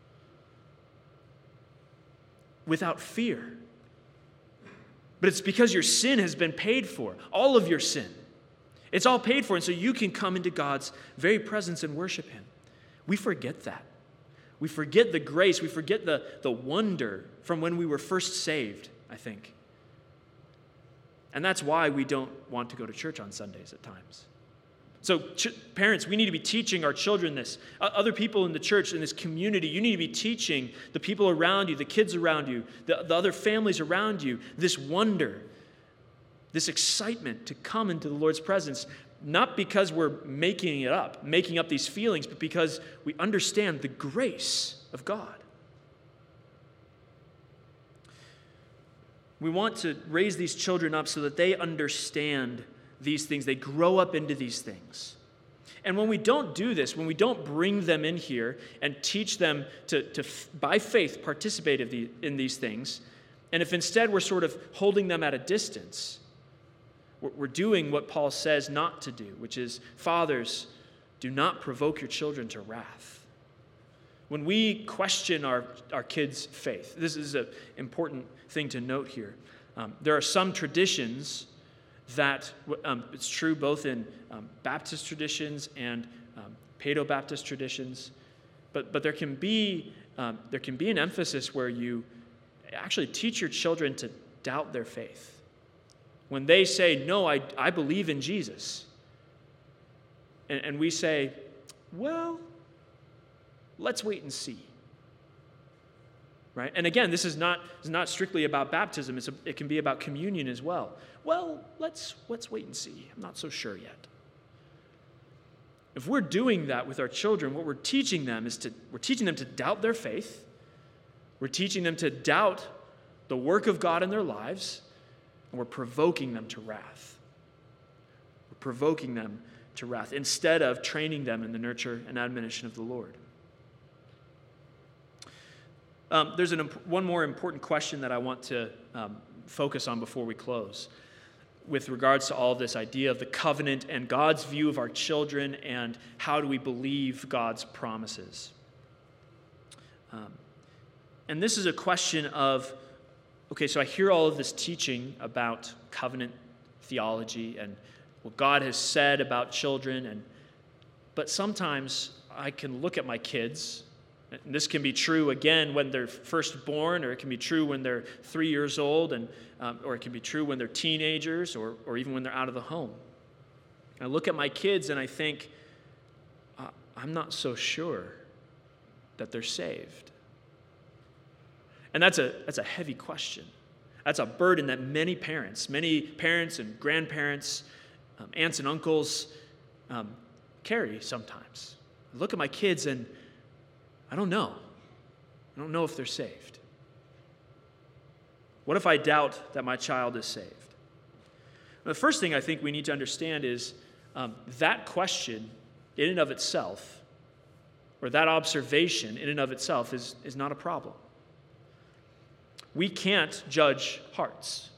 without fear. But it's because your sin has been paid for, all of your sin. It's all paid for, and so you can come into God's very presence and worship him. We forget that. We forget the grace. We forget the, the wonder from when we were first saved, I think. And that's why we don't want to go to church on Sundays at times. So ch- parents, we need to be teaching our children this. Uh, other people in the church, in this community, you need to be teaching the people around you, the kids around you, the, the other families around you, this wonder, this excitement to come into the Lord's presence, not because we're making it up, making up these feelings, but because we understand the grace of God. We want to raise these children up so that they understand these things. They grow up into these things. And when we don't do this, when we don't bring them in here and teach them to, to by faith, participate in these things, and if instead we're sort of holding them at a distance, we're doing what Paul says not to do, which is, fathers, do not provoke your children to wrath. When we question our, our kids' faith, this is an important thing to note here. Um, there are some traditions that um, it's true both in um, Baptist traditions and um, Paedo-Baptist traditions, but but there can be um, there can be an emphasis where you actually teach your children to doubt their faith. When they say, "No, I I believe in Jesus," and, and we say, "Well, let's wait and see." Right? And again, this is not, is not strictly about baptism. It's a, it can be about communion as well. Well, let's, let's wait and see. I'm not so sure yet. If we're doing that with our children, what we're teaching them is to, we're teaching them to doubt their faith. We're teaching them to doubt the work of God in their lives, and we're provoking them to wrath. We're provoking them to wrath instead of training them in the nurture and admonition of the Lord. Um, there's an, one more important question that I want to um, focus on before we close with regards to all of this idea of the covenant and God's view of our children and how do we believe God's promises. Um, and this is a question of, okay, so I hear all of this teaching about covenant theology and what God has said about children, and but sometimes I can look at my kids. And this can be true, again, when they're first born, or it can be true when they're three years old, and um, or it can be true when they're teenagers, or, or even when they're out of the home. I look at my kids and I think, uh, I'm not so sure that they're saved. And that's a, that's a heavy question. That's a burden that many parents, many parents and grandparents, um, aunts and uncles um, carry sometimes. I look at my kids and I don't know. I don't know if they're saved. What if I doubt that my child is saved? The first thing I think we need to understand is um, that question in and of itself, or that observation in and of itself, is, is not a problem. We can't judge hearts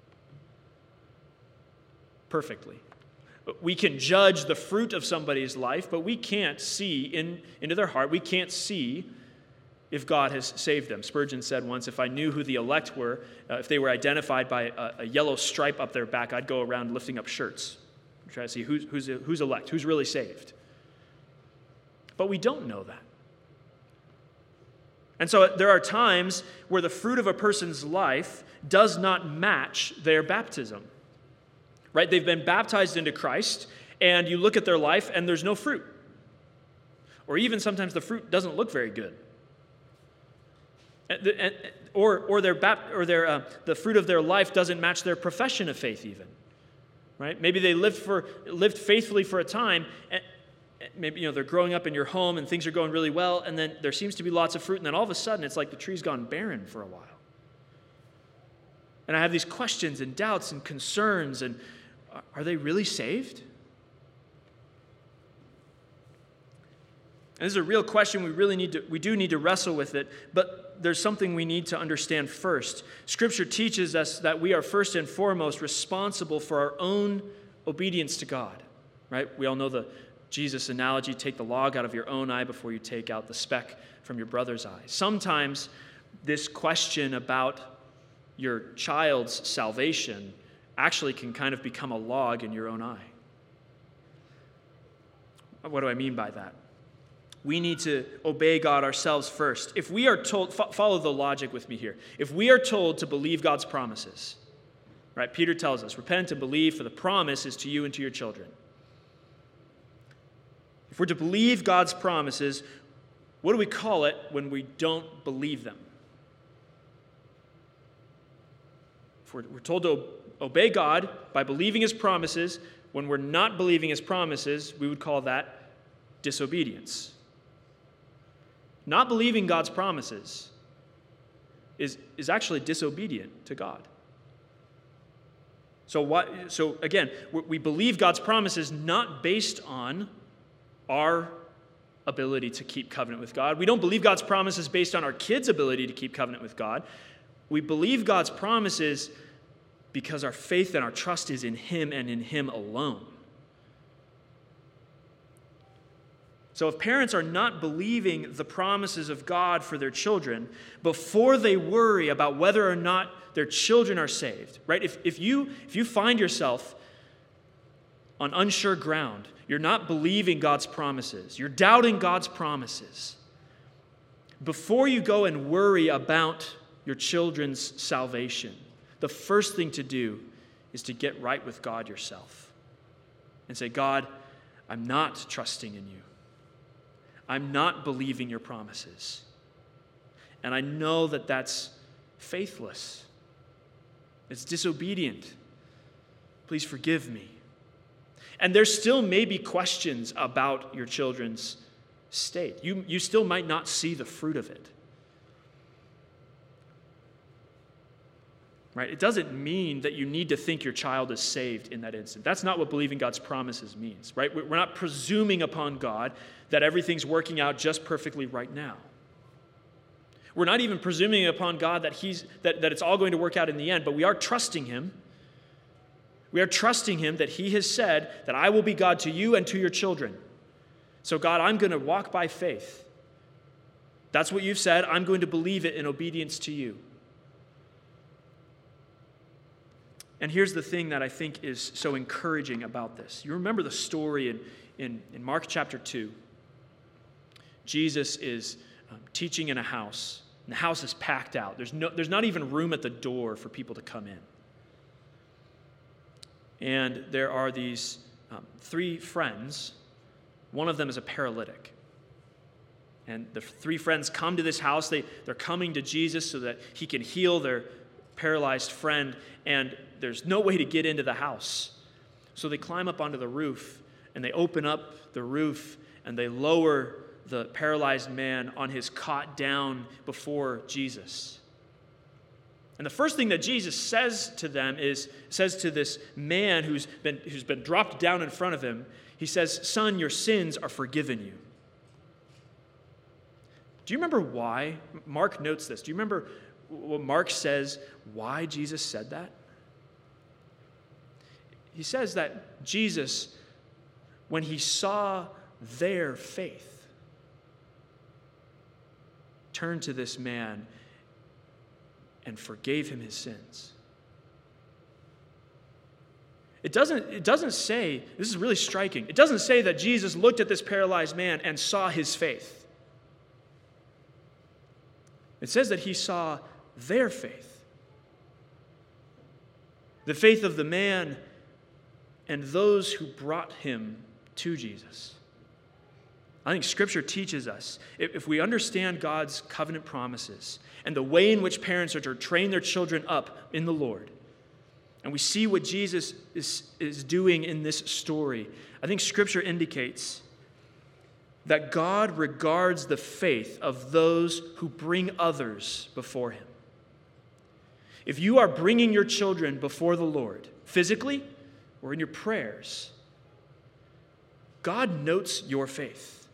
perfectly. We can judge the fruit of somebody's life, but we can't see in, into their heart. We can't see if God has saved them. Spurgeon said once, if I knew who the elect were, uh, if they were identified by a, a yellow stripe up their back, I'd go around lifting up shirts, try to see who's, who's, who's elect, who's really saved. But we don't know that. And so there are times where the fruit of a person's life does not match their baptism. Right? They've been baptized into Christ, and you look at their life, and there's no fruit. Or even sometimes the fruit doesn't look very good. And, and, or or, their, or their, uh, the fruit of their life doesn't match their profession of faith even. Right? Maybe they lived, for, lived faithfully for a time, and maybe you know they're growing up in your home, and things are going really well, and then there seems to be lots of fruit, and then all of a sudden it's like the tree's gone barren for a while. And I have these questions and doubts and concerns, and are they really saved? And this is a real question. We really need to, we do need to wrestle with it, but there's something we need to understand first. Scripture teaches us that we are first and foremost responsible for our own obedience to God, right? We all know the Jesus analogy, take the log out of your own eye before you take out the speck from your brother's eye. Sometimes this question about your child's salvation actually can kind of become a log in your own eye. What do I mean by that? We need to obey God ourselves first. If we are told, fo- follow the logic with me here. If we are told to believe God's promises, right? Peter tells us, repent and believe, for the promise is to you and to your children. If we're to believe God's promises, what do we call it when we don't believe them? If we're, we're told to obey God by believing his promises, when we're not believing his promises, we would call that disobedience. Not believing God's promises is, is actually disobedient to God. So what? So again, we believe God's promises not based on our ability to keep covenant with God. We don't believe God's promises based on our kids' ability to keep covenant with God. We believe God's promises because our faith and our trust is in him and in him alone. So if parents are not believing the promises of God for their children before they worry about whether or not their children are saved, right? If, if, you, if you find yourself on unsure ground, you're not believing God's promises, you're doubting God's promises, before you go and worry about your children's salvation, the first thing to do is to get right with God yourself and say, God, I'm not trusting in you. I'm not believing your promises. And I know that that's faithless. It's disobedient. Please forgive me. And there still may be questions about your children's state. You, you still might not see the fruit of it. Right? It doesn't mean that you need to think your child is saved in that instant. That's not what believing God's promises means, right? We're not presuming upon God that everything's working out just perfectly right now. We're not even presuming upon God that he's that, that it's all going to work out in the end, but we are trusting him. We are trusting him that he has said that I will be God to you and to your children. So God, I'm going to walk by faith. That's what you've said. I'm going to believe it in obedience to you. And here's the thing that I think is so encouraging about this. You remember the story in, in, in Mark chapter two. Jesus is um, teaching in a house, and the house is packed out. There's, no, there's not even room at the door for people to come in. And there are these um, three friends. One of them is a paralytic. And the three friends come to this house. They, they're coming to Jesus so that he can heal their paralyzed friend, and there's no way to get into the house. So they climb up onto the roof, and they open up the roof, and they lower the paralyzed man on his cot down before Jesus. And And the first thing that Jesus says to them is, says to this man who's been, who's been dropped down in front of him, he says, "Son, your sins are forgiven you." Do you remember why? Mark notes this. Do you remember what Mark says, why Jesus said that? He says that Jesus, when he saw their faith, turned to this man and forgave him his sins. It doesn't, it doesn't say, this is really striking, it doesn't say that Jesus looked at this paralyzed man and saw his faith. It says that he saw their faith. The faith of the man and those who brought him to Jesus. I think Scripture teaches us, if we understand God's covenant promises and the way in which parents are to train their children up in the Lord, and we see what Jesus is, is doing in this story, I think Scripture indicates that God regards the faith of those who bring others before him. If you are bringing your children before the Lord, physically or in your prayers, God notes your faith.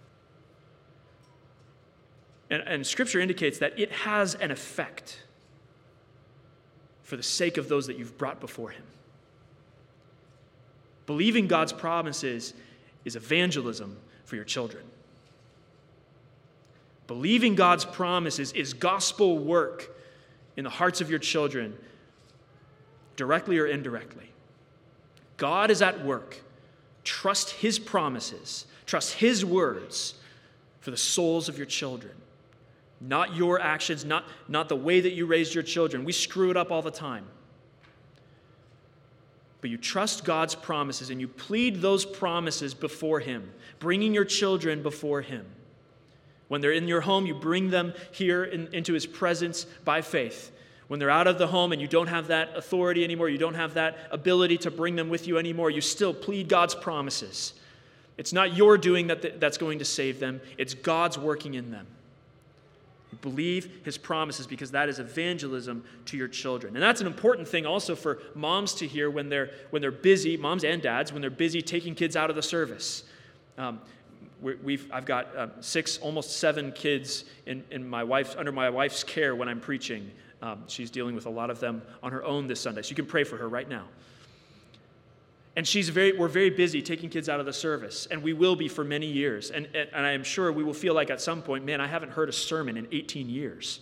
And, and Scripture indicates that it has an effect for the sake of those that you've brought before him. Believing God's promises is evangelism for your children. Believing God's promises is gospel work in the hearts of your children, directly or indirectly. God is at work. Trust his promises. Trust his words for the souls of your children. Not your actions, not, not the way that you raised your children. We screw it up all the time. But you trust God's promises and you plead those promises before him, bringing your children before him. When they're in your home, you bring them here in, into his presence by faith. When they're out of the home and you don't have that authority anymore, you don't have that ability to bring them with you anymore, you still plead God's promises. It's not your doing that th- that's going to save them. It's God's working in them. You believe his promises because that is evangelism to your children. And that's an important thing also for moms to hear when they're, when they're busy, moms and dads, when they're busy taking kids out of the service. Um, We've, I've got uh, six, almost seven kids in, in my wife's, under my wife's care when I'm preaching. Um, she's dealing with a lot of them on her own this Sunday, so you can pray for her right now. And she's very, we're very busy taking kids out of the service, and we will be for many years. And, and, and I am sure we will feel like at some point, man, I haven't heard a sermon in eighteen years.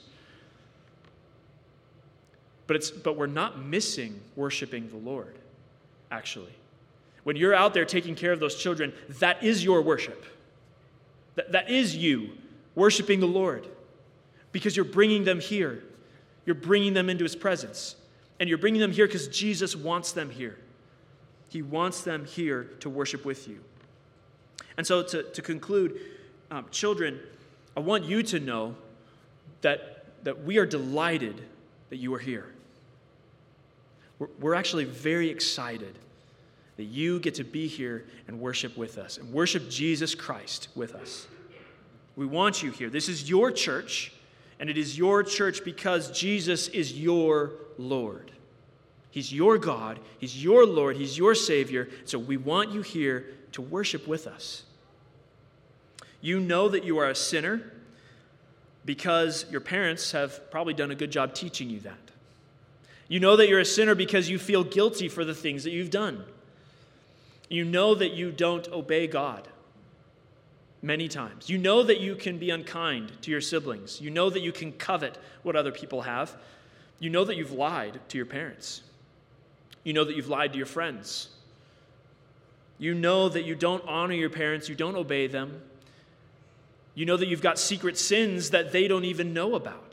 But it's, but we're not missing worshiping the Lord, actually. When you're out there taking care of those children, that is your worship. That, that is you worshiping the Lord because you're bringing them here. You're bringing them into his presence. And you're bringing them here because Jesus wants them here. He wants them here to worship with you. And so to, to conclude, um, children, I want you to know that, that we are delighted that you are here. We're, we're actually very excited that you get to be here and worship with us, and worship Jesus Christ with us. We want you here. This is your church, and it is your church because Jesus is your Lord. He's your God, he's your Lord, he's your Savior, so we want you here to worship with us. You know that you are a sinner because your parents have probably done a good job teaching you that. You know that you're a sinner because you feel guilty for the things that you've done. You know that you don't obey God many times. You know that you can be unkind to your siblings. You know that you can covet what other people have. You know that you've lied to your parents. You know that you've lied to your friends. You know that you don't honor your parents. You don't obey them. You know that you've got secret sins that they don't even know about.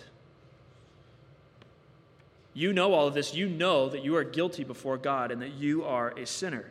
You know all of this. You know that you are guilty before God and that you are a sinner.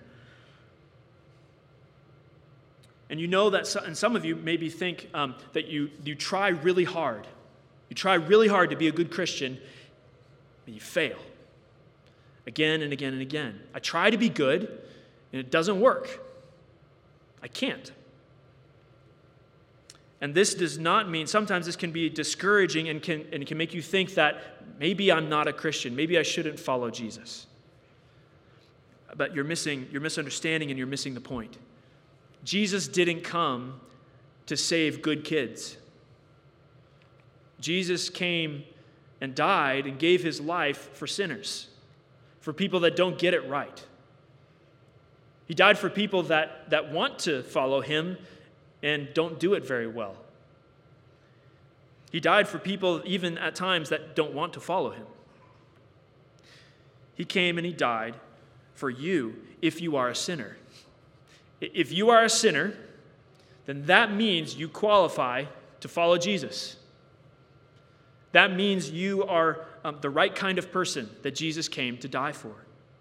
And you know that, and some of you maybe think um, that you, you try really hard. You try really hard to be a good Christian, but you fail. Again and again and again. I try to be good, and it doesn't work. I can't. And this does not mean, sometimes this can be discouraging and can, and can make you think that maybe I'm not a Christian, maybe I shouldn't follow Jesus. But you're missing, you're misunderstanding and you're missing the point. Jesus didn't come to save good kids. Jesus came and died and gave his life for sinners, for people that don't get it right. He died for people that, that want to follow him and don't do it very well. He died for people even at times that don't want to follow him. He came and he died for you if you are a sinner. If you are a sinner, then that means you qualify to follow Jesus. That means you are um, the right kind of person that Jesus came to die for.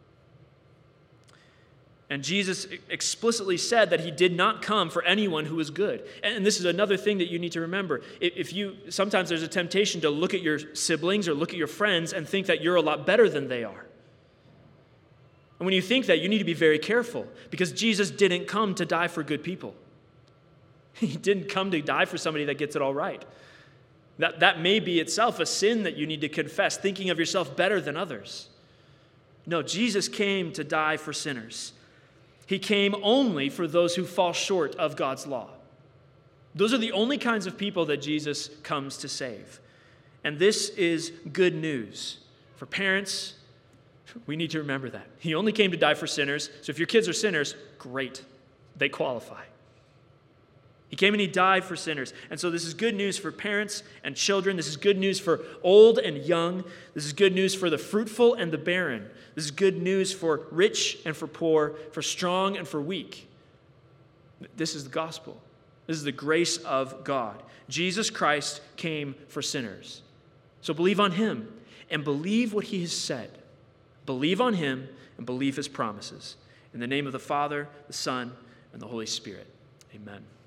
And Jesus explicitly said that he did not come for anyone who was good. And this is another thing that you need to remember. If you, sometimes there's a temptation to look at your siblings or look at your friends and think that you're a lot better than they are. And when you think that, you need to be very careful, because Jesus didn't come to die for good people. He didn't come to die for somebody that gets it all right. That, that may be itself a sin that you need to confess, thinking of yourself better than others. No, Jesus came to die for sinners. He came only for those who fall short of God's law. Those are the only kinds of people that Jesus comes to save. And this is good news. For parents, we need to remember that. He only came to die for sinners. So if your kids are sinners, great. They qualify. He came and he died for sinners. And so this is good news for parents and children. This is good news for old and young. This is good news for the fruitful and the barren. This is good news for rich and for poor, for strong and for weak. This is the gospel. This is the grace of God. Jesus Christ came for sinners. So believe on him and believe what he has said. Believe on him and believe his promises. In the name of the Father, the Son, and the Holy Spirit. Amen.